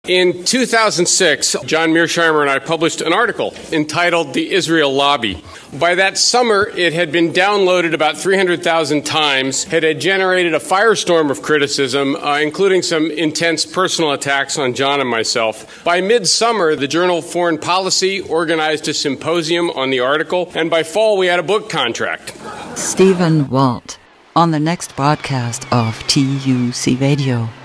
In 2006, John Mearsheimer and I published an article entitled The Israel Lobby. By that summer, it had been downloaded about 300,000 times. It had generated a firestorm of criticism, including some intense personal attacks on John and myself. By midsummer, the Journal of Foreign Policy organized a symposium on the article, and by fall, we had a book contract. Stephen Walt on the next broadcast of TUC Radio.